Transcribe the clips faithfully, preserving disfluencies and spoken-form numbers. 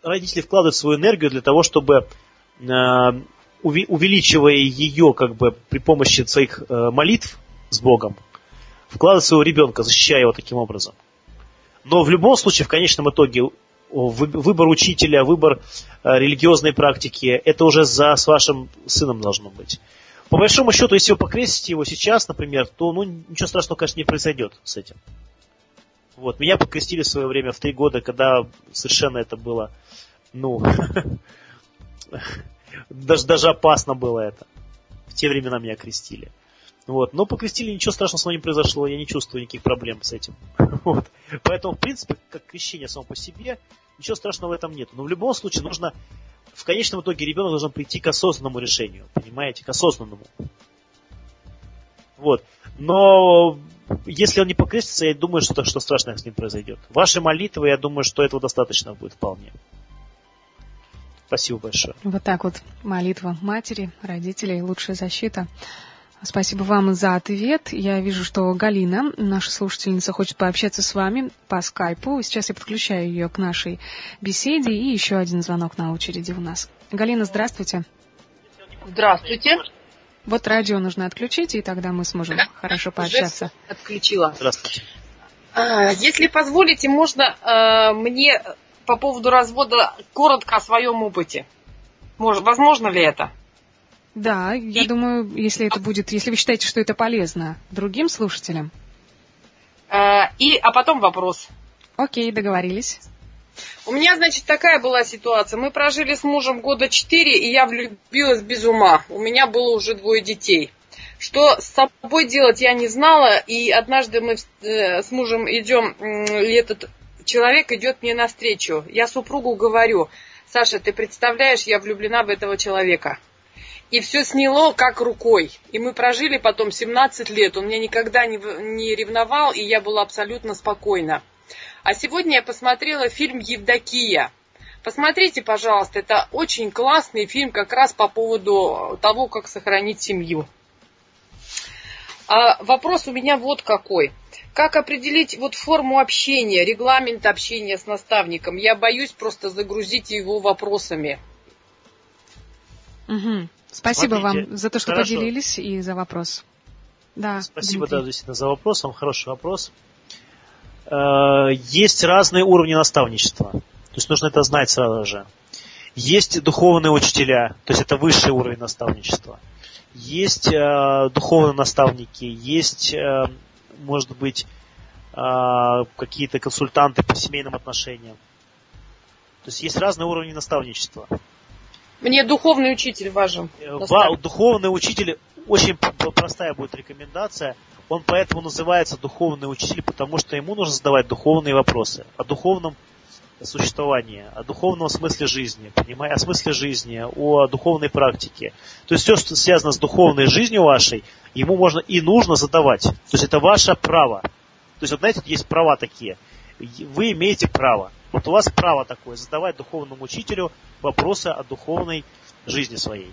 родители вкладывают свою энергию для того, чтобы, э, увеличивая ее как бы при помощи своих э, молитв с Богом, вкладывать своего ребенка, защищая его таким образом. Но в любом случае, в конечном итоге, выбор учителя, выбор э, религиозной практики, это уже за, с вашим сыном должно быть. По большому счету, если вы покрестите его сейчас, например, то ну, ничего страшного, конечно, не произойдет с этим. Вот. Меня покрестили в свое время в три года, когда совершенно это было, ну, даже, даже опасно было это. В те времена меня крестили. Вот. Но покрестили, ничего страшного с мной не произошло, я не чувствую никаких проблем с этим. Вот. Поэтому, в принципе, как крещение само по себе, ничего страшного в этом нет. Но в любом случае нужно, в конечном итоге ребенок должен прийти к осознанному решению, понимаете, к осознанному. Вот. Но если он не покрестится, я думаю, что, что страшное с ним произойдет. Ваши молитвы, я думаю, что этого достаточно будет вполне. Спасибо большое. Вот так вот молитва матери, родителей, лучшая защита. Спасибо вам за ответ. Я вижу, что Галина, наша слушательница, хочет пообщаться с вами по скайпу. Сейчас я подключаю ее к нашей беседе. И еще один звонок на очереди у нас. Галина, здравствуйте. Здравствуйте. Вот радио нужно отключить, и тогда мы сможем да, хорошо пообщаться. Уже отключила. Здравствуйте. А, если позволите, можно а, мне по поводу развода коротко о своем опыте. Может, возможно ли это? Да, я и... думаю, если это будет, если вы считаете, что это полезно другим слушателям. А, и, а потом вопрос. Окей, договорились. У меня, значит, такая была ситуация. Мы прожили с мужем года четыре, и я влюбилась без ума. У меня было уже двое детей. Что с собой делать, я не знала. И однажды мы с мужем идем, и этот человек идет мне навстречу. Я супругу говорю: Саша, ты представляешь, я влюблена в этого человека. И все сняло как рукой. И мы прожили потом семнадцать лет. Он меня никогда не, не ревновал, и я была абсолютно спокойна. А сегодня я посмотрела фильм «Евдокия». Посмотрите, пожалуйста, это очень классный фильм как раз по поводу того, как сохранить семью. А вопрос у меня вот какой. Как определить вот форму общения, регламент общения с наставником? Я боюсь просто загрузить его вопросами. Угу. Спасибо Смотрите, вам за то, что хорошо. Поделились, и за вопрос. Да, Спасибо, Дмитрий. да, действительно, за вопрос. Он хороший вопрос. Есть разные уровни наставничества. То есть нужно это знать сразу же. Есть духовные учителя, то есть это высший уровень наставничества. Есть э, духовные наставники, есть, э, может быть, э, какие-то консультанты по семейным отношениям. То есть есть разные уровни наставничества. Мне духовный учитель важен. Ва, духовный учитель, очень простая будет рекомендация. Он поэтому называется духовный учитель, потому что ему нужно задавать духовные вопросы о духовном существовании, о духовном смысле жизни, понимаете, о смысле жизни, о духовной практике. То есть все, что связано с духовной жизнью вашей, ему можно и нужно задавать. То есть это ваше право. То есть, вот знаете, есть права такие. Вы имеете право. Вот у вас право такое, задавать духовному учителю вопросы о духовной жизни своей.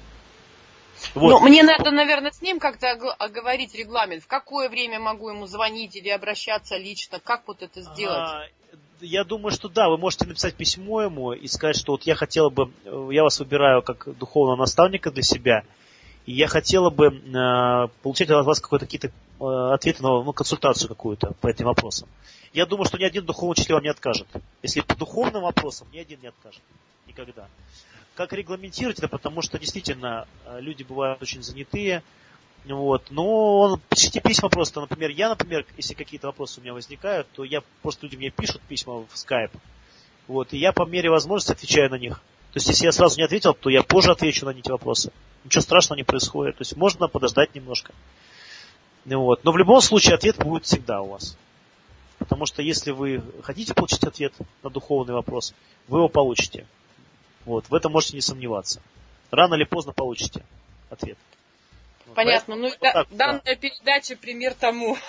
Вот. Ну, мне надо, наверное, с ним как-то оговорить регламент. В какое время могу ему звонить или обращаться лично? Как вот это сделать? А, я думаю, что да, вы можете написать письмо ему и сказать, что вот я хотела бы, я вас выбираю как духовного наставника для себя, и я хотела бы э, получать от вас какие-то, какие-то э, ответы на ну, консультацию какую-то по этим вопросам. Я думаю, что ни один духовный учитель вам не откажет. Если по духовным вопросам, ни один не откажет. Никогда. Как регламентировать это? Потому что действительно люди бывают очень занятые. Вот, но он, пишите письма просто. Например, я, например, если какие-то вопросы у меня возникают, то я просто люди мне пишут письма в скайп. Вот, и я по мере возможности отвечаю на них. То есть, если я сразу не ответил, то я позже отвечу на эти вопросы. Ничего страшного не происходит. То есть можно подождать немножко. Вот. Но в любом случае ответ будет всегда у вас. Потому что если вы хотите получить ответ на духовный вопрос, вы его получите. Вот, в этом можете не сомневаться. Рано или поздно получите ответ. Понятно. Вот, ну, вот да, так, данная да. передача пример тому.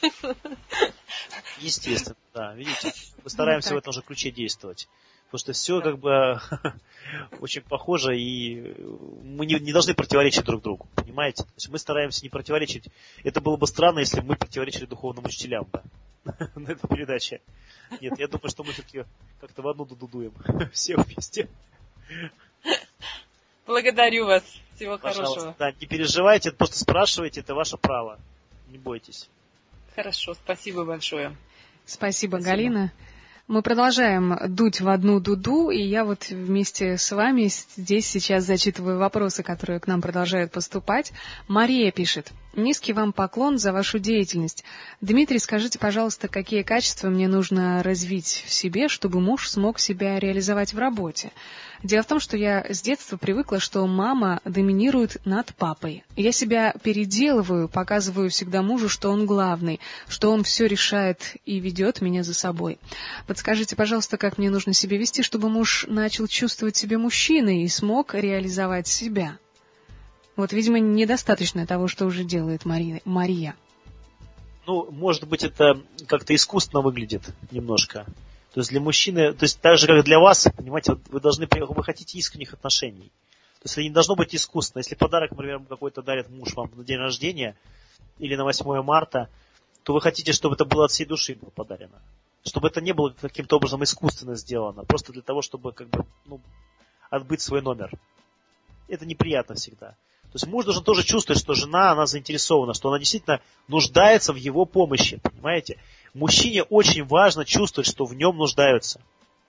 Естественно, да. Видите, мы стараемся в этом же ключе действовать. Потому что все как бы очень похоже, и мы не, не должны противоречить друг другу. Понимаете? То есть мы стараемся не противоречить. Это было бы странно, если бы мы противоречили духовным учителям. Да? на этой передаче. Нет, я думаю, что мы все-таки как-то в одну дуду дуем. Все вместе. Благодарю вас. Всего Пожалуйста, хорошего. Да, не переживайте, просто спрашивайте, это ваше право. Не бойтесь. Хорошо, спасибо большое. Спасибо, Спасибо. Галина. Мы продолжаем дуть в одну дуду, и я вот вместе с вами здесь сейчас зачитываю вопросы, которые к нам продолжают поступать. Мария пишет. Низкий вам поклон за вашу деятельность. Дмитрий, скажите, пожалуйста, какие качества мне нужно развить в себе, чтобы муж смог себя реализовать в работе? Дело в том, что я с детства привыкла, что мама доминирует над папой. Я себя переделываю, показываю всегда мужу, что он главный, что он все решает и ведет меня за собой. Подскажите, пожалуйста, как мне нужно себя вести, чтобы муж начал чувствовать себя мужчиной и смог реализовать себя? Вот, видимо, недостаточно того, что уже делает Мари... Мария. Ну, может быть, это как-то искусственно выглядит немножко. То есть для мужчины, то есть так же, как и для вас, понимаете, вы должны, вы хотите искренних отношений. То есть это не должно быть искусственно. Если подарок, например, какой-то дарит муж вам на день рождения или на восьмое марта, то вы хотите, чтобы это было от всей души было подарено. Чтобы это не было каким-то образом искусственно сделано, просто для того, чтобы как бы, ну, отбыть свой номер. Это неприятно всегда. То есть муж должен тоже чувствовать, что жена, она заинтересована, что она действительно нуждается в его помощи, понимаете? Мужчине очень важно чувствовать, что в нем нуждаются.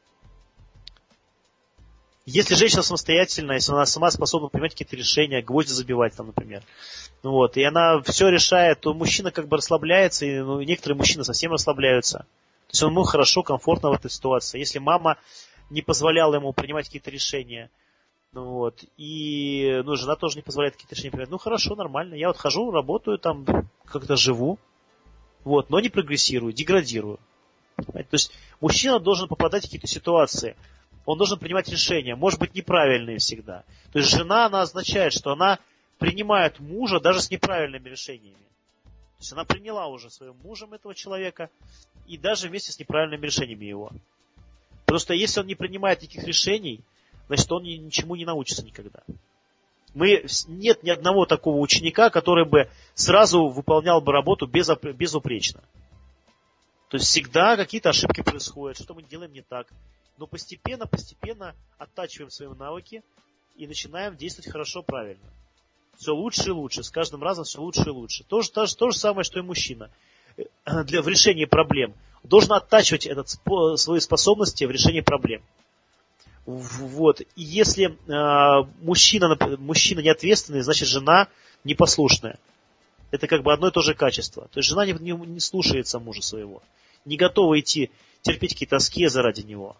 Если женщина самостоятельная, если она сама способна принимать какие-то решения, гвозди забивать там, например, ну вот, и она все решает, то мужчина как бы расслабляется, и ну, некоторые мужчины совсем расслабляются. То есть он ему хорошо, комфортно в этой ситуации. Если мама не позволяла ему принимать какие-то решения, ну вот, и ну, жена тоже не позволяет какие-то решения принимать, ну хорошо, нормально, я вот хожу, работаю там, как-то живу, вот, но не прогрессирую, деградирую. Понимаете? То есть мужчина должен попадать в какие-то ситуации, он должен принимать решения, может быть, неправильные всегда. То есть жена, она означает, что она принимает мужа даже с неправильными решениями. То есть она приняла уже своим мужем этого человека и даже вместе с неправильными решениями его. Потому что если он не принимает таких решений, значит, он ничему не научится никогда. Мы, нет ни одного такого ученика, который бы сразу выполнял бы работу безупречно. То есть всегда какие-то ошибки происходят, что мы делаем не так. Но постепенно, постепенно оттачиваем свои навыки и начинаем действовать хорошо, правильно. Все лучше и лучше, с каждым разом все лучше и лучше. То же, то же, то же самое, что и мужчина. Для, в решении проблем. Должен оттачивать этот, свои способности в решении проблем. Вот. И если э, мужчина, мужчина неответственный, значит жена непослушная. Это как бы одно и то же качество. То есть жена не, не, не слушается мужа своего. Не готова идти терпеть какие-то аскезы ради него.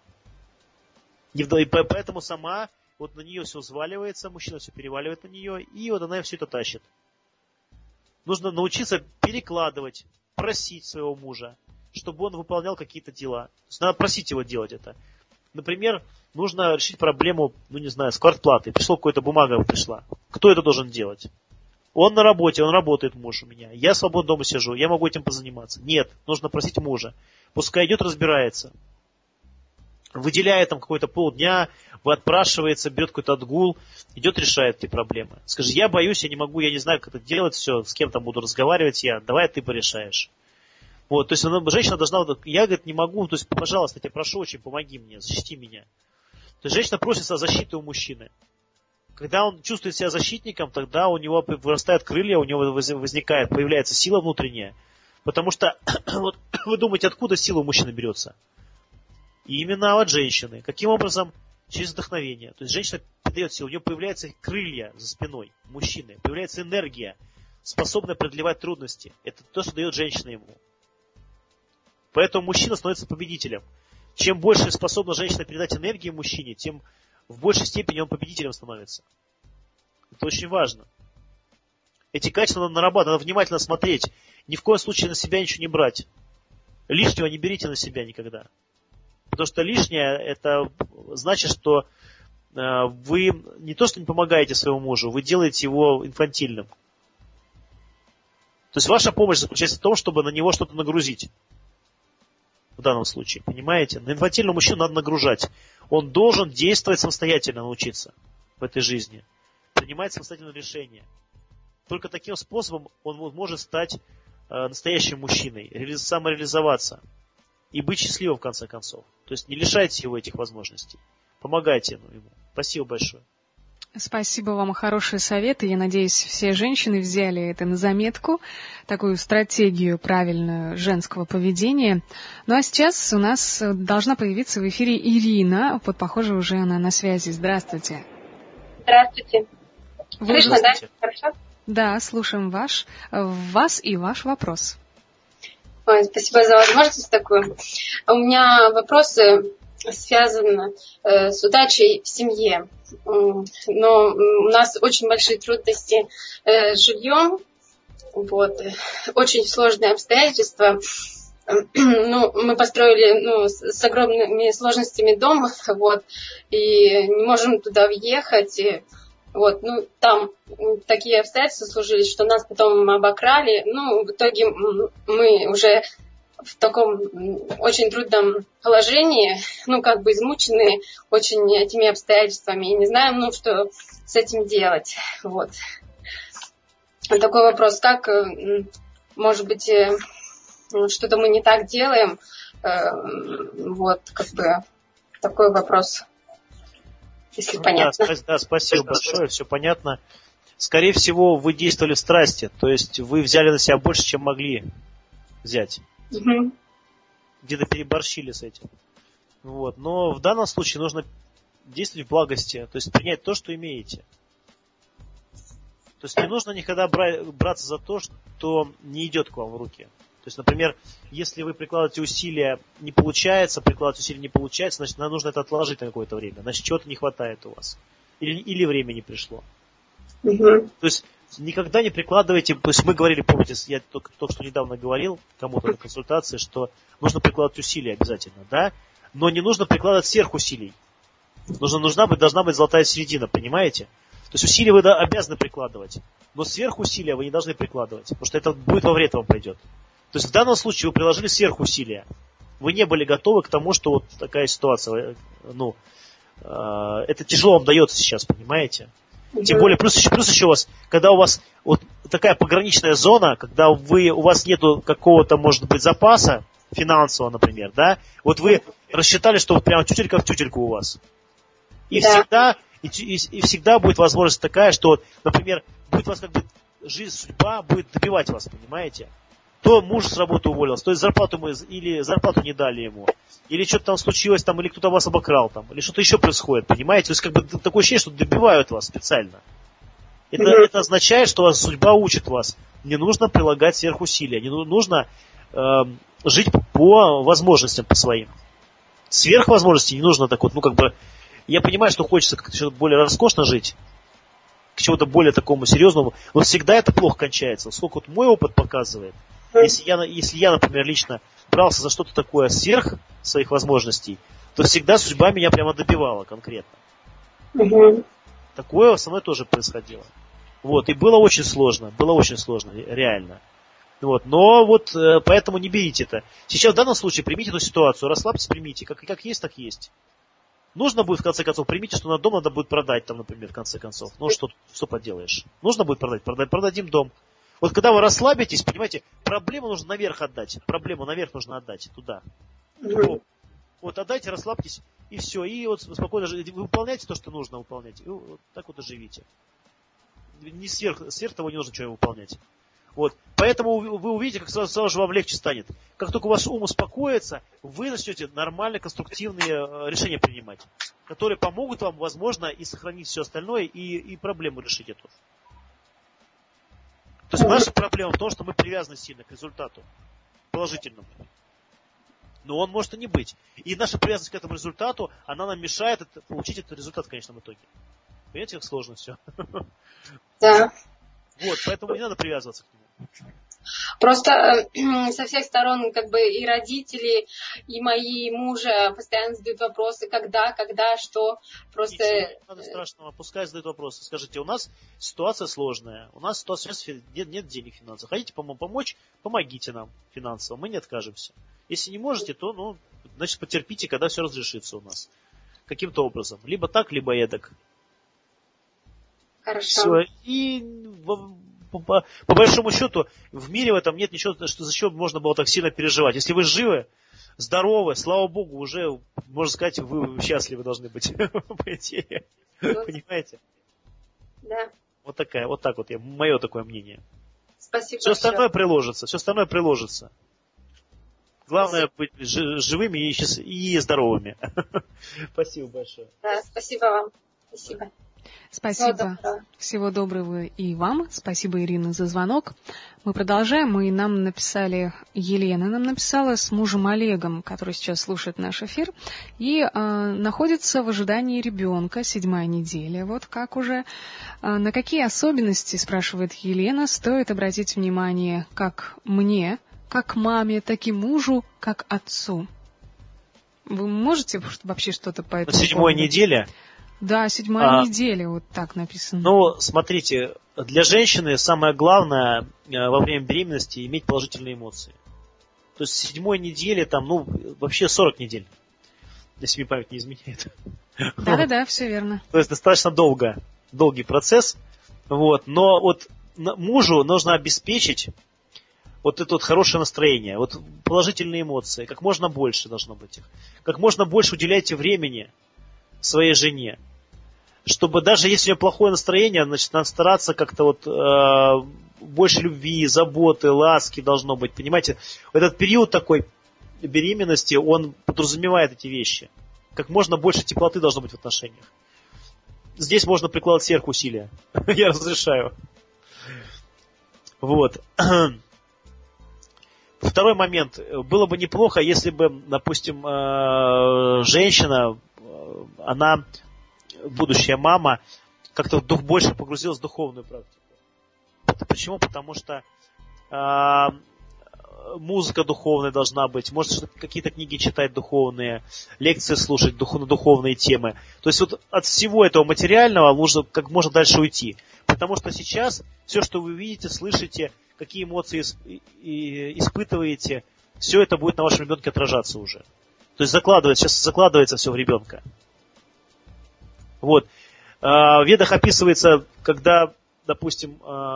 И поэтому сама вот на нее все взваливается, мужчина все переваливает на нее, и вот она все это тащит. Нужно научиться перекладывать, просить своего мужа, чтобы он выполнял какие-то дела. То есть надо просить его делать это. Например, нужно решить проблему, ну не знаю, с квартплатой. Пришла какая-то бумага, пришла. Кто это должен делать? Он на работе, он работает, муж у меня. Я свободно дома сижу, я могу этим позаниматься. Нет, нужно просить мужа. Пускай идет, разбирается. Выделяет там какой-то полдня, отпрашивается, берет какой-то отгул, идет, решает эти проблемы. Скажи, я боюсь, я не могу, я не знаю, как это делать, все, с кем там буду разговаривать я, давай ты порешаешь. Вот, то есть она, женщина должна, я, говорит, не могу, то есть, пожалуйста, я тебя прошу очень, помоги мне, защити меня. То есть женщина просится о защите у мужчины. Когда он чувствует себя защитником, тогда у него вырастают крылья, у него возникает, появляется сила внутренняя. Потому что, вот, вы думаете, откуда сила у мужчины берется? И именно от женщины. Каким образом? Через вдохновение. То есть женщина передает силу, у нее появляются крылья за спиной мужчины, появляется энергия, способная преодолевать трудности. Это то, что дает женщина ему. Поэтому мужчина становится победителем. Чем больше способна женщина передать энергии мужчине, тем в большей степени он победителем становится. Это очень важно. Эти качества надо нарабатывать, надо внимательно смотреть. Ни в коем случае на себя ничего не брать. Лишнего не берите на себя никогда. Потому что лишнее, это значит, что вы не то, что не помогаете своему мужу, вы делаете его инфантильным. То есть ваша помощь заключается в том, чтобы на него что-то нагрузить. В данном случае, понимаете? На инфантильного мужчину надо нагружать. Он должен действовать самостоятельно, научиться в этой жизни. Принимать самостоятельные решения. Только таким способом он может стать э, настоящим мужчиной, реали- самореализоваться и быть счастливым в конце концов. То есть не лишайте его этих возможностей. Помогайте ему. Спасибо большое. Спасибо вам, хорошие советы. Я надеюсь, все женщины взяли это на заметку, такую стратегию правильную женского поведения. Ну а сейчас у нас должна появиться в эфире Ирина. Вот, похоже, уже она на связи. Здравствуйте. Здравствуйте. Вы Слышно, уже... да? Хорошо? Да, слушаем ваш, вас и ваш вопрос. Ой, спасибо за возможность такую. У меня вопросы связаны э, с удачей в семье. Но у нас очень большие трудности э, с жильем. Вот. Очень сложные обстоятельства. Ну, мы построили ну, с, с огромными сложностями дом, вот, и не можем туда въехать. И, вот, ну, там такие обстоятельства сложились, что нас потом обокрали. Ну, в итоге мы уже в таком очень трудном положении, ну, как бы измучены очень этими обстоятельствами и не знаем, ну, что с этим делать. Вот. Такой вопрос, как, может быть, что-то мы не так делаем, вот, как бы, такой вопрос, если ну, понятно. Да, да, спасибо большое, все понятно. Скорее всего, вы действовали в страсти, то есть вы взяли на себя больше, чем могли взять. Угу. Где-то переборщили с этим. Вот. Но в данном случае нужно действовать в благости, то есть принять то, что имеете. То есть не нужно никогда бра- браться за то, что не идет к вам в руки. То есть, например, если вы прикладываете усилия, не получается, прикладывать усилия не получается, значит, нам нужно это отложить на какое-то время. Значит, чего-то не хватает у вас. Или, или время не пришло. Угу. То есть никогда не прикладывайте, то есть мы говорили, помните, я только, только что недавно говорил кому-то на консультации, что нужно прикладывать усилия обязательно, да, но не нужно прикладывать сверхусилий. Нужно, нужна быть, должна быть золотая середина, понимаете? То есть усилия вы обязаны прикладывать, но сверхусилия вы не должны прикладывать, потому что это будет во вред вам пойдет. То есть в данном случае вы приложили сверхусилия. Вы не были готовы к тому, что вот такая ситуация, ну, э, это тяжело вам дается сейчас, понимаете? Тем более, плюс еще, плюс еще у вас, когда у вас вот такая пограничная зона, когда вы, у вас нету какого-то, может быть, запаса финансового, например, да, вот вы рассчитали, что вот прямо тютелька в тютельку у вас. И да. всегда, и, и, и всегда будет возможность такая, что, вот, например, будет вас как бы, жизнь, судьба будет добивать вас, понимаете? То муж с работы уволился, то есть зарплату мы, или зарплату не дали ему, или что-то там случилось, там, или кто-то вас обокрал, там, или что-то еще происходит, понимаете? То есть, как бы, такое ощущение, что добивают вас специально. Это, mm-hmm. это означает, что вас, судьба учит вас. Не нужно прилагать сверхусилия, не нужно э, жить по возможностям, по своим. Сверхвозможностей не нужно так вот, ну, как бы, я понимаю, что хочется как-то что-то более роскошно жить, к чему-то более такому серьезному, но всегда это плохо кончается. Сколько вот мой опыт показывает, если я, если я, например, лично брался за что-то такое сверх своих возможностей, то всегда судьба меня прямо добивала конкретно. Угу. Такое со мной тоже происходило. Вот, и было очень сложно, было очень сложно, реально. Вот, но вот поэтому не берите это. Сейчас в данном случае примите эту ситуацию, расслабьтесь, примите, как, как есть, так есть. Нужно будет, в конце концов, примите, что на дом надо будет продать, там, например, в конце концов. Ну, что, что поделаешь. Нужно будет продать, продать, продадим дом. Вот когда вы расслабитесь, понимаете, проблему нужно наверх отдать. Проблему наверх нужно отдать, туда. Mm-hmm. Вот отдайте, расслабьтесь, и все. И вот спокойно живите. Вы выполняйте то, что нужно выполнять. И вот так вот и живите. Не сверх, сверх того не нужно ничего выполнять. Вот. Поэтому вы увидите, как сразу, сразу же вам легче станет. Как только у вас ум успокоится, вы начнете нормально конструктивные решения принимать, которые помогут вам, возможно, и сохранить все остальное, и, и проблему решить эту. То есть наша проблема в том, что мы привязаны сильно к результату положительному. Но он может и не быть. И наша привязанность к этому результату, она нам мешает это, получить этот результат в конечном итоге. Понимаете, как сложно все? Да. Вот, поэтому не надо привязываться к нему. Просто э, со всех сторон, как бы, и родители, и мои мужа постоянно задают вопросы, когда, когда, что. Просто... Ничего, не надо страшного, пускай задают вопросы. Скажите, у нас ситуация сложная, у нас ситуация, нет, нет денег финансово. Хотите помочь, помогите нам финансово, мы не откажемся. Если не можете, то, ну, значит, потерпите, когда все разрешится у нас. Каким-то образом. Либо так, либо эдак. Хорошо. Все. И по, по, по большому счету в мире в этом нет ничего, что, за что можно было так сильно переживать. Если вы живы, здоровы, слава Богу, уже, можно сказать, вы счастливы должны быть, по идее. Понимаете? Да. Вот такая, вот так вот, я, мое такое мнение. Спасибо. Все остальное приложится, все остальное приложится. Главное быть живыми и, и здоровыми. Спасибо большое. Да, спасибо вам. Спасибо. Спасибо. Всего доброго. Всего доброго и вам. Спасибо, Ирина, за звонок. Мы продолжаем. И нам написали, Елена нам написала с мужем Олегом, который сейчас слушает наш эфир, и э, находится в ожидании ребенка, седьмая неделя. Вот как уже. Э, на какие особенности, спрашивает Елена, стоит обратить внимание как мне, как маме, так и мужу, как отцу? Вы можете вообще что-то по этому на седьмой поводу? Неделе? Да, седьмая а, неделя, вот так написано. Ну, смотрите, для женщины самое главное во время беременности иметь положительные эмоции. То есть седьмой неделе, там, ну, вообще сорок недель, если мне память не изменяет. Да-да-да, все верно. То есть достаточно долго, долгий процесс. Вот, но вот мужу нужно обеспечить вот это вот хорошее настроение, вот положительные эмоции, как можно больше должно быть их. Как можно больше уделяйте времени своей жене. Чтобы даже если у нее плохое настроение, значит, надо стараться как-то вот э, больше любви, заботы, ласки должно быть. Понимаете, этот период такой беременности, он подразумевает эти вещи. Как можно больше теплоты должно быть в отношениях. Здесь можно прикладывать сверхусилия. Я разрешаю. Вот. Второй момент. Было бы неплохо, если бы, допустим, э, женщина, она, будущая мама, как-то дух больше погрузилась в духовную практику. Почему? Потому что э, музыка духовная должна быть, может какие-то книги читать духовные, лекции слушать дух, на духовные темы. То есть вот от всего этого материального нужно как можно дальше уйти. Потому что сейчас все, что вы видите, слышите, какие эмоции испытываете, все это будет на вашем ребенке отражаться уже. То есть закладывается, сейчас закладывается все в ребенка. Вот. В Ведах описывается, когда, допустим,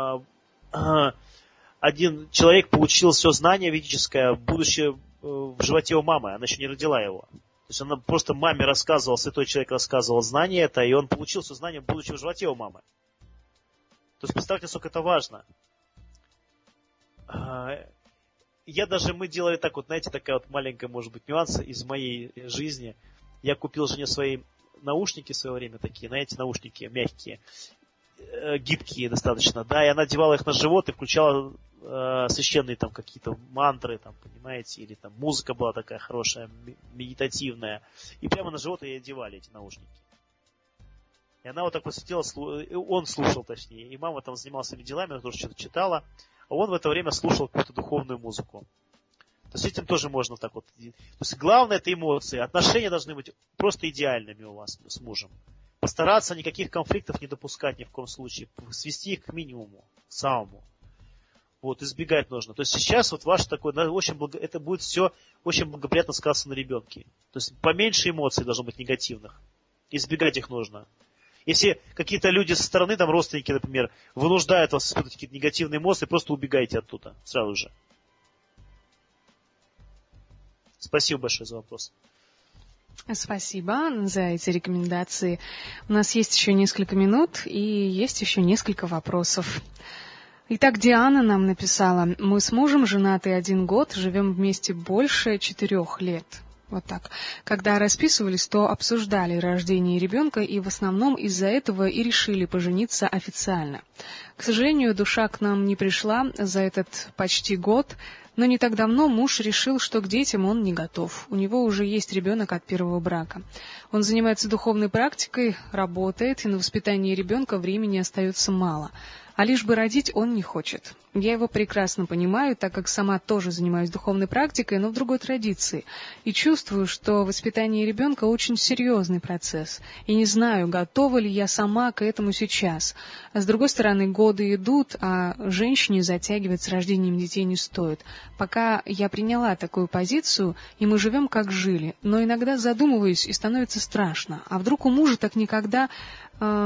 один человек получил все знание ведическое, будучи в животе у мамы, она еще не родила его. То есть она просто маме рассказывала, святой человек рассказывал знание это, и он получил все знание, будучи в животе у мамы. То есть представьте, насколько это важно. Я даже, мы делали так вот, знаете, такая вот маленькая, может быть, нюанс из моей жизни. Я купил жене свои наушники в свое время такие, знаете, наушники мягкие, гибкие достаточно, да, и она одевала их на живот и включала э, священные там какие-то мантры, там, понимаете, или там музыка была такая хорошая, медитативная, и прямо на живот ей одевали эти наушники. И она вот так вот сидела, он слушал точнее, и мама там занималась своими делами, она тоже что-то читала, а он в это время слушал какую-то духовную музыку. То есть этим тоже можно так вот. То есть главное это эмоции. Отношения должны быть просто идеальными у вас с мужем. Постараться никаких конфликтов не допускать ни в коем случае. Свести их к минимуму, к самому. Вот, избегать нужно. То есть сейчас вот ваше такое, очень благо, это будет все очень благоприятно сказаться на ребенке. То есть поменьше эмоций должно быть негативных. Избегать их нужно. Если какие-то люди со стороны, там родственники, например, вынуждают вас испытывать какие-то негативные эмоции, просто убегайте оттуда сразу же. Спасибо большое за вопрос. Спасибо за эти рекомендации. У нас есть еще несколько минут и есть еще несколько вопросов. Итак, Диана нам написала: мы с мужем женаты один год, живем вместе больше четырех лет. Вот так. Когда расписывались, то обсуждали рождение ребенка, и в основном из-за этого и решили пожениться официально. К сожалению, душа к нам не пришла за этот почти год, но не так давно муж решил, что к детям он не готов. У него уже есть ребенок от первого брака. Он занимается духовной практикой, работает, и на воспитание ребенка времени остается мало. А лишь бы родить он не хочет. Я его прекрасно понимаю, так как сама тоже занимаюсь духовной практикой, но в другой традиции. И чувствую, что воспитание ребенка очень серьезный процесс. И не знаю, готова ли я сама к этому сейчас. А с другой стороны, годы идут, а женщине затягивать с рождением детей не стоит. Пока я приняла такую позицию, и мы живем как жили. Но иногда задумываюсь, и становится страшно. А вдруг у мужа так никогда... Э,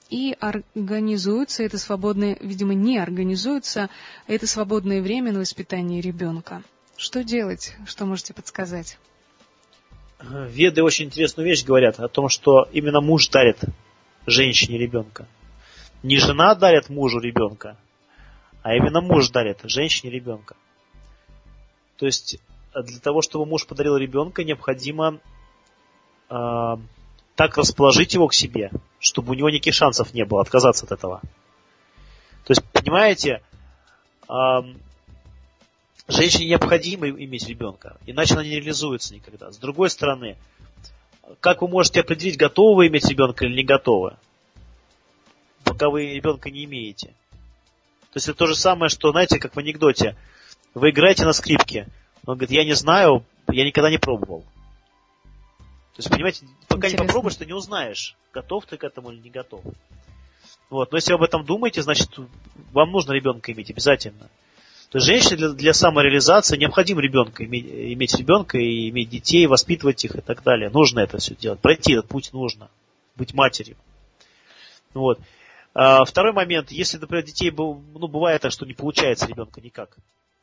и организуется это свободное, видимо, не организуется это свободное время на воспитание ребенка. Что делать? Что можете подсказать? Веды очень интересную вещь говорят о том, что именно муж дарит женщине ребенка. Не жена дарит мужу ребенка, а именно муж дарит женщине ребенка. То есть для того, чтобы муж подарил ребенка, необходимо э, так расположить его к себе, чтобы у него никаких шансов не было отказаться от этого. То есть, понимаете, э, женщине необходимо иметь ребенка, иначе она не реализуется никогда. С другой стороны, как вы можете определить, готовы вы иметь ребенка или не готовы, пока вы ребенка не имеете? То есть это то же самое, что, знаете, как в анекдоте. Вы играете на скрипке. Он говорит, я не знаю, я никогда не пробовал. То есть, понимаете, пока Интересно. не попробуешь, ты не узнаешь, готов ты к этому или не готов. Вот. Но если вы об этом думаете, значит, вам нужно ребенка иметь обязательно. То есть женщине для, для самореализации необходимо ребенка, иметь, иметь ребенка и иметь детей, воспитывать их и так далее. Нужно это все делать. Пройти этот путь нужно. Быть матерью. Вот. А, второй момент. Если, например, детей, ну, бывает так, что не получается ребенка никак.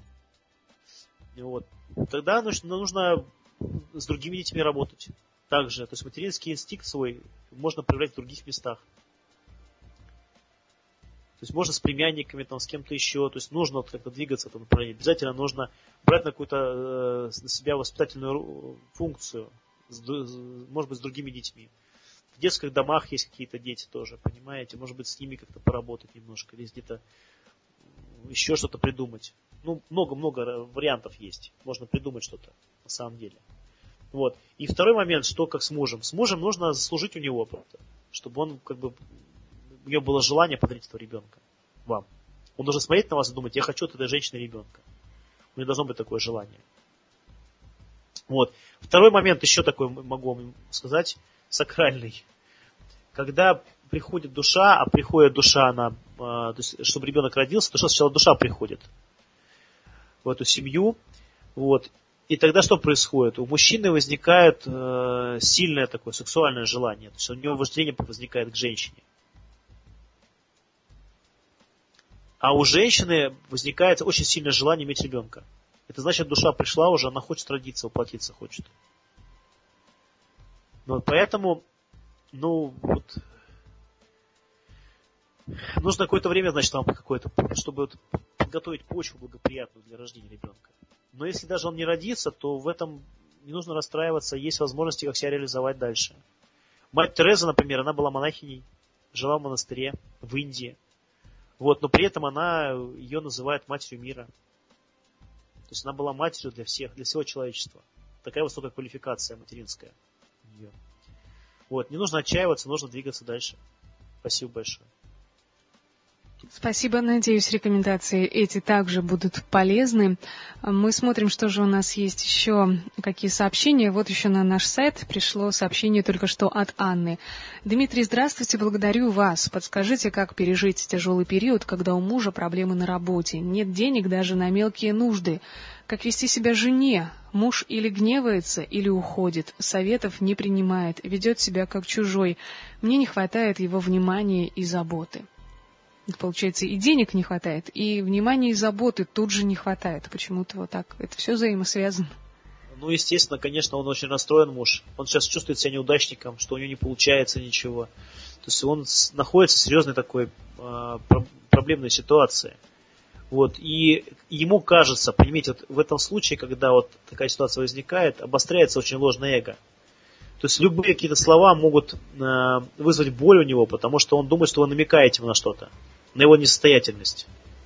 Вот. Тогда нужно, нужно с другими детьми работать. Также. То есть материнский инстинкт свой можно проявлять в других местах. То есть можно с племянниками, там, с кем-то еще. То есть нужно вот как-то двигаться в этом направлении. Обязательно нужно брать на какую-то э, на себя воспитательную функцию. С, может быть, с другими детьми. В детских домах есть какие-то дети тоже, понимаете? Может быть, с ними как-то поработать немножко. Или где-то еще что-то придумать. Ну, много-много вариантов есть. Можно придумать что-то на самом деле. Вот. И второй момент, что как с мужем. С мужем нужно заслужить у него, чтобы он как бы у него было желание подарить этого ребенка вам. Он должен смотреть на вас и думать, я хочу от этой женщины ребенка. У него должно быть такое желание. Вот. Второй момент еще такой могу вам сказать, сакральный. Когда приходит душа, а приходит душа, она, то есть, чтобы ребенок родился, то что сначала душа приходит в эту семью. Вот. И тогда что происходит? У мужчины возникает э, сильное такое сексуальное желание. То есть у него вожделение возникает к женщине. А у женщины возникает очень сильное желание иметь ребенка. Это значит, душа пришла уже, она хочет родиться, воплотиться хочет. Ну, поэтому, ну, вот, нужно какое-то время, значит, вам какое-то, чтобы вот подготовить почву благоприятную для рождения ребенка. Но если даже он не родится, то в этом не нужно расстраиваться, есть возможности, как себя реализовать дальше. Мать Тереза, например, она была монахиней, жила в монастыре в Индии. Вот, но при этом она, ее называют матерью мира. То есть она была матерью для всех, для всего человечества. Такая высокая квалификация материнская у нее. Вот, не нужно отчаиваться, нужно двигаться дальше. Спасибо большое. Спасибо. Надеюсь, рекомендации эти также будут полезны. Мы смотрим, что же у нас есть еще, какие сообщения. Вот еще на наш сайт пришло сообщение только что от Анны. Дмитрий, здравствуйте, благодарю вас. Подскажите, как пережить тяжелый период, когда у мужа проблемы на работе, нет денег даже на мелкие нужды. Как вести себя жене? Муж или гневается, или уходит, советов не принимает, ведет себя как чужой. Мне не хватает его внимания и заботы. Получается, и денег не хватает, и внимания и заботы тут же не хватает. Почему-то вот так. Это все взаимосвязано. Ну, естественно, конечно, он очень расстроен, муж. Он сейчас чувствует себя неудачником, что у него не получается ничего. То есть он находится в серьезной такой э, проблемной ситуации. Вот. И ему кажется, понимаете, вот в этом случае, когда вот такая ситуация возникает, обостряется очень ложное эго. То есть любые какие-то слова могут э, вызвать боль у него, потому что он думает, что вы намекаете ему на что-то, на его несостоятельность.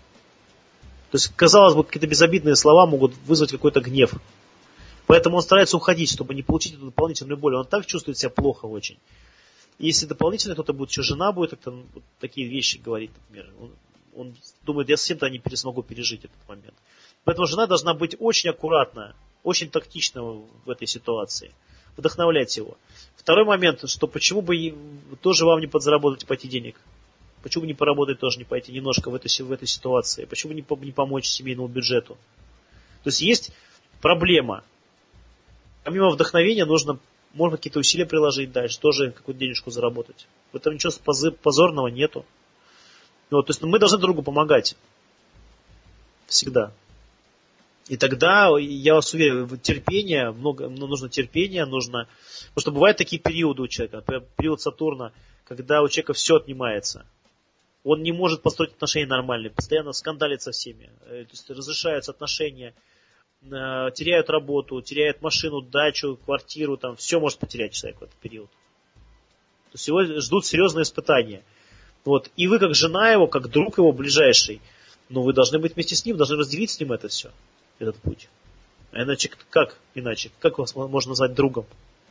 То есть, казалось бы, какие-то безобидные слова могут вызвать какой-то гнев. Поэтому он старается уходить, чтобы не получить эту дополнительную боль. Он так чувствует себя плохо очень. И если дополнительно кто-то будет, еще жена будет как-то, ну, вот такие вещи говорить, например, он, он думает, я совсем-то не смогу пережить этот момент. Поэтому жена должна быть очень аккуратна, очень тактична в этой ситуации. Вдохновлять его. Второй момент, что почему бы тоже вам не подзаработать, пойти денег? Почему бы не поработать тоже, не пойти немножко в этой, в этой ситуации? Почему бы не, не помочь семейному бюджету? То есть есть проблема. Помимо вдохновения нужно можно какие-то усилия приложить дальше, тоже какую-то денежку заработать. В этом ничего позорного нету. Вот, то есть мы должны другу помогать. Всегда. И тогда, я вас уверяю, терпение, много, нужно терпение, нужно... Потому что бывают такие периоды у человека, например, период Сатурна, когда у человека все отнимается. Он не может построить отношения нормальные, постоянно скандалит со всеми. То есть разрешаются отношения, теряют работу, теряют машину, дачу, квартиру, там все может потерять человек в этот период. То есть его ждут серьезные испытания. Вот. И вы, как жена его, как друг его ближайший, ну, вы должны быть вместе с ним, должны разделить с ним это все, этот путь. А иначе как? Иначе? Как вас можно назвать другом?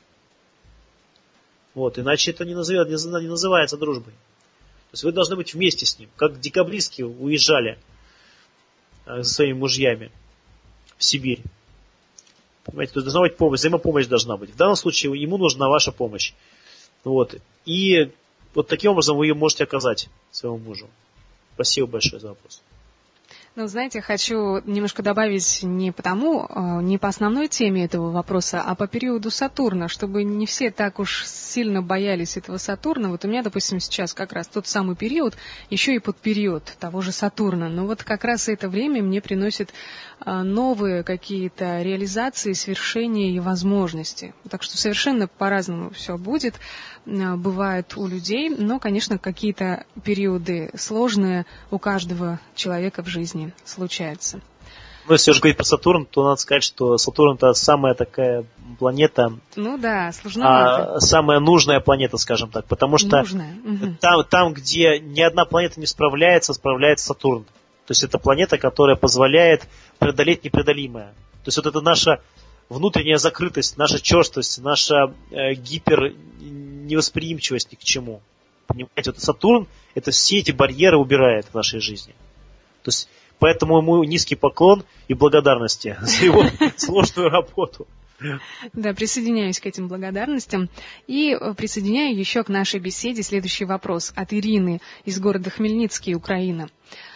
Вот. Иначе это не, называет, не называется дружбой. То есть вы должны быть вместе с ним. Как декабристские уезжали со своими мужьями в Сибирь. Понимаете, то есть должна быть помощь, взаимопомощь должна быть. В данном случае ему нужна ваша помощь. Вот. И вот таким образом вы ее можете оказать своему мужу. Спасибо большое за вопрос. Ну, знаете, хочу немножко добавить не потому, не по основной теме этого вопроса, а по периоду Сатурна, чтобы не все так уж сильно боялись этого Сатурна. Вот у меня, допустим, сейчас как раз тот самый период, еще и под период того же Сатурна. Но вот как раз это время мне приносит новые какие-то реализации, свершения и возможности. Так что совершенно по-разному все будет, бывает у людей, но, конечно, какие-то периоды сложные у каждого человека в жизни случаются. Ну, если уже говорить про Сатурн, то надо сказать, что Сатурн — это самая такая планета... Ну да, сложновато. А, самая нужная планета, скажем так, потому что нужная. Угу. там, там, где ни одна планета не справляется, справляется Сатурн. То есть это планета, которая позволяет преодолеть непреодолимое. То есть вот это наша внутренняя закрытость, наша черствость, наша э, гипер невосприимчивость ни к чему. Понимаете, вот Сатурн — это все эти барьеры убирает в нашей жизни. То есть поэтому ему низкий поклон и благодарности за его сложную работу. Да, присоединяюсь к этим благодарностям. И присоединяю еще к нашей беседе следующий вопрос от Ирины из города Хмельницкий, Украина.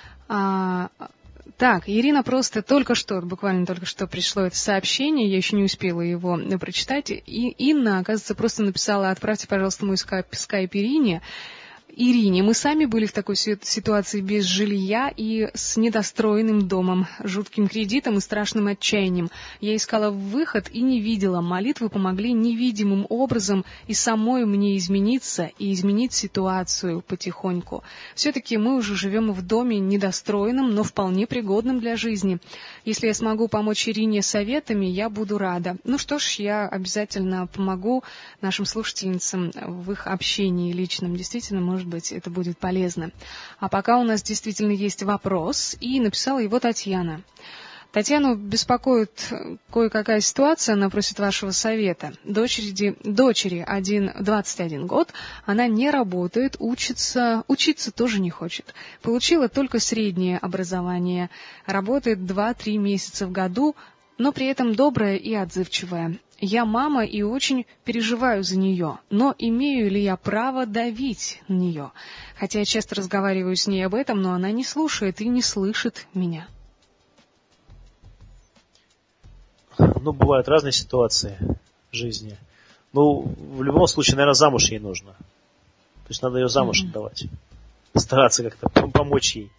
А, так, Ирина просто только что, буквально только что пришло это сообщение, я еще не успела его прочитать. И Инна, оказывается, просто написала: отправьте, пожалуйста, мой скайп, скайп Ирине. Ирине, мы сами были в такой ситуации без жилья и с недостроенным домом, жутким кредитом и страшным отчаянием. Я искала выход и не видела. Молитвы помогли невидимым образом и самой мне измениться и изменить ситуацию потихоньку. Все-таки мы уже живем в доме недостроенном, но вполне пригодном для жизни. Если я смогу помочь Ирине советами, я буду рада. Ну что ж, я обязательно помогу нашим слушательницам в их общении личном. Действительно, может быть, это будет полезно. А пока у нас действительно есть вопрос, и написала его Татьяна. Татьяну беспокоит кое-какая ситуация, она просит вашего совета. Дочери, дочери один, двадцать один год, она не работает, учится, учиться тоже не хочет. Получила только среднее образование, работает два-три месяца в году, но при этом добрая и отзывчивая. Я мама и очень переживаю за нее, но имею ли я право давить на нее? Хотя я часто разговариваю с ней об этом, но она не слушает и не слышит меня. Ну, бывают разные ситуации в жизни. Ну, в любом случае, наверное, замуж ей нужно. То есть надо ее замуж mm-hmm. отдавать. Стараться как-то помочь ей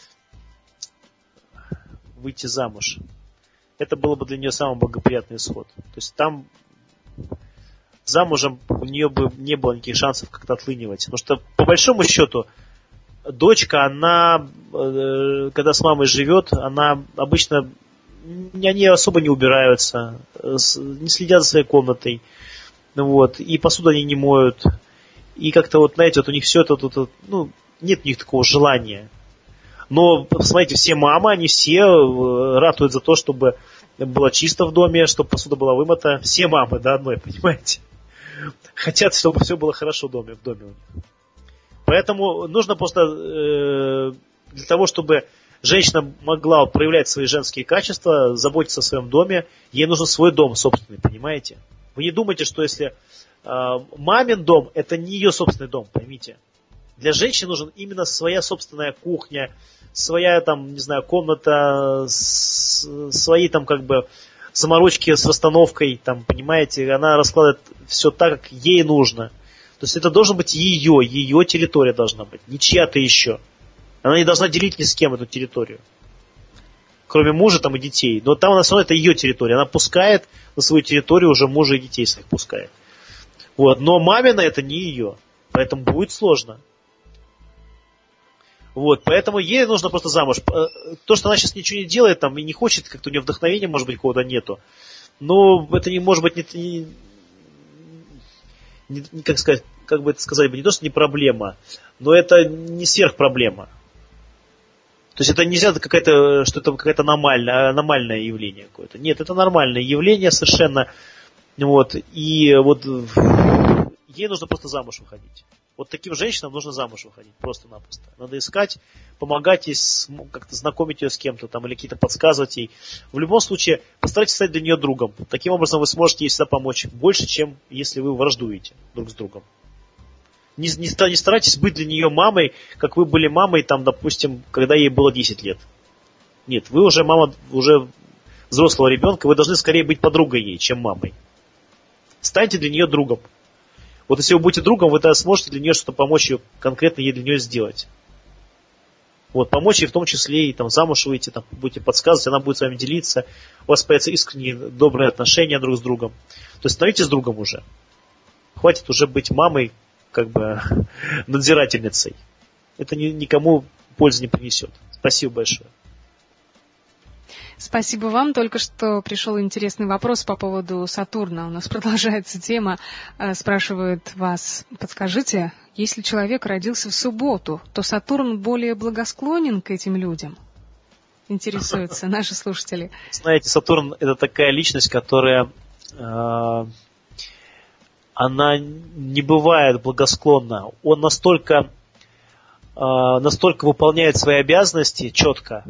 выйти замуж. Это было бы для нее самый благоприятный исход. То есть там замужем у нее бы не было никаких шансов как-то отлынивать. Потому что, по большому счету, дочка, она, когда с мамой живет, она обычно, они особо не убираются, не следят за своей комнатой, вот, и посуду они не моют. И как-то вот, знаете, вот у них все это, вот, ну, нет у них такого желания. Но, посмотрите, все мамы, они все ратуют за то, чтобы было чисто в доме, чтобы посуда была вымыта. Все мамы до одной, понимаете? Хотят, чтобы все было хорошо в доме, в доме у них. Поэтому нужно просто э, для того, чтобы женщина могла проявлять свои женские качества, заботиться о своем доме, ей нужен свой дом собственный, понимаете? Вы не думайте, что если э, мамин дом, это не ее собственный дом, поймите. Для женщины нужен именно своя собственная кухня, своя там, не знаю, комната, с, свои там как бы заморочки с расстановкой, там, понимаете, она раскладывает все так, как ей нужно. То есть это должна быть ее, ее территория должна быть, не чья-то еще. Она не должна делить ни с кем эту территорию. Кроме мужа там и детей. Но там она все равно это ее территория. Она пускает на свою территорию уже мужа и детей своих пускает. Вот. Но мамина это не ее. Поэтому будет сложно. Вот. Поэтому ей нужно просто замуж. То, что она сейчас ничего не делает там, и не хочет, как-то у нее вдохновения, может быть, какого-то нету. Но это не может быть не, не, не как сказать, как бы это сказать, не то, что не проблема, но это не сверхпроблема. То есть это нельзя какая-то, что это какое-то аномальное, аномальное явление какое-то. Нет, это нормальное явление совершенно. Вот. И вот ей нужно просто замуж выходить. Вот таким женщинам нужно замуж выходить, просто-напросто. Надо искать, помогать ей, как-то знакомить ее с кем-то там, или какие-то подсказывать ей. В любом случае, постарайтесь стать для нее другом. Таким образом, вы сможете ей всегда помочь больше, чем если вы враждуете друг с другом. Не, не, не старайтесь быть для нее мамой, как вы были мамой, там, допустим, когда ей было десять лет. Нет, вы уже мама, уже взрослого ребенка, вы должны скорее быть подругой ей, чем мамой. Станьте для нее другом. Вот если вы будете другом, вы тогда сможете для нее что-то помочь ее, конкретно ей для нее сделать. Вот, помочь ей в том числе и там замуж выйти, там, будете подсказывать, она будет с вами делиться, у вас появятся искренние добрые отношения друг с другом. То есть становитесь другом уже. Хватит уже быть мамой, как бы надзирательницей. Это ни, никому пользы не принесет. Спасибо большое. Спасибо вам. Только что пришел интересный вопрос по поводу Сатурна. У нас продолжается тема. Спрашивают вас, подскажите, если человек родился в субботу, то Сатурн более благосклонен к этим людям? Интересуются наши слушатели. Знаете, Сатурн — это такая личность, которая... Э, она не бывает благосклонна. Он настолько, э, настолько выполняет свои обязанности четко,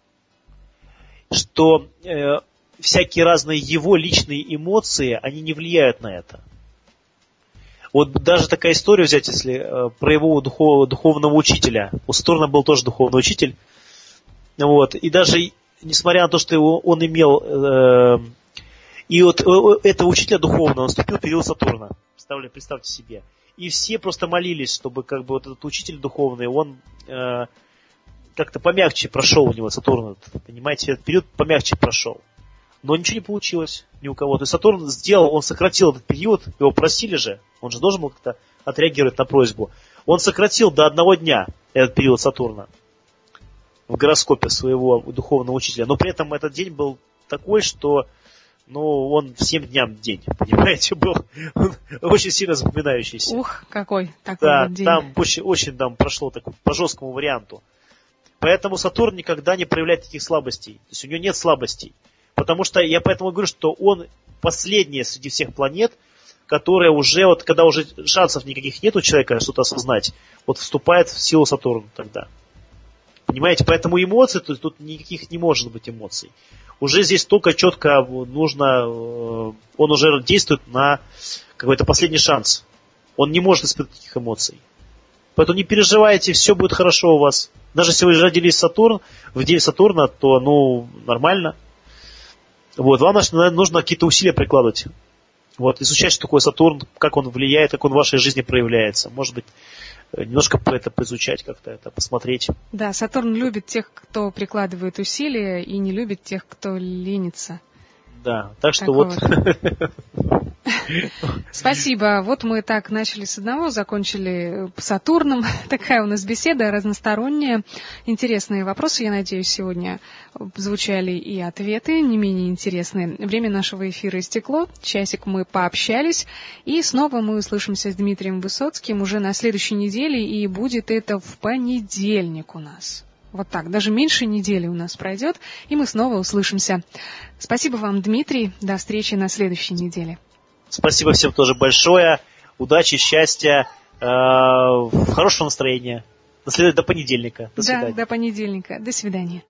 что э, всякие разные его личные эмоции, они не влияют на это. Вот даже такая история взять, если э, про его духов, духовного учителя. У Сатурна был тоже духовный учитель. Вот, и даже несмотря на то, что его, он имел... Э, и вот этого учителя духовного наступил период Сатурна. Представьте, представьте себе. И все просто молились, чтобы как бы вот этот учитель духовный, он... Э, как-то помягче прошел у него Сатурн, понимаете, этот период помягче прошел. Но ничего не получилось ни у кого. То есть Сатурн сделал, он сократил этот период, его просили же, он же должен был как-то отреагировать на просьбу. Он сократил до одного дня этот период Сатурна в гороскопе своего духовного учителя. Но при этом этот день был такой, что ну, он всем дням день, понимаете, был он очень сильно запоминающийся. Ух, какой такой да, вот день. Там очень, очень там прошло такой, по жесткому варианту. Поэтому Сатурн никогда не проявляет таких слабостей. То есть у него нет слабостей. Потому что я поэтому говорю, что он последний среди всех планет, которая уже, вот когда уже шансов никаких нет у человека что-то осознать, вот вступает в силу Сатурна тогда. Понимаете? Поэтому эмоций, то есть тут никаких не может быть эмоций. Уже здесь только четко нужно, он уже действует на какой-то последний шанс. Он не может испытать таких эмоций. Поэтому не переживайте, все будет хорошо у вас. Даже если вы родились в Сатурн, в день Сатурна, то, ну, нормально. Вот, главное, что нужно какие-то усилия прикладывать. Вот, изучать, что такое Сатурн, как он влияет, как он в вашей жизни проявляется. Может быть, немножко это поизучать как-то, это посмотреть. Да, Сатурн любит тех, кто прикладывает усилия, и не любит тех, кто ленится. Да, так что вот... Спасибо. Вот мы так начали с одного, закончили Сатурном. Такая у нас беседа разносторонняя. Интересные вопросы, я надеюсь, сегодня звучали и ответы, не менее интересные. Время нашего эфира истекло. Часик мы пообщались. И снова мы услышимся с Дмитрием Высоцким уже на следующей неделе. И будет это в понедельник у нас. Вот так, даже меньше недели у нас пройдет, и мы снова услышимся. Спасибо вам, Дмитрий. До встречи на следующей неделе. Спасибо всем тоже большое. Удачи, счастья, э, хорошего настроения. До, след... до понедельника. До свидания. Да, до понедельника. До свидания.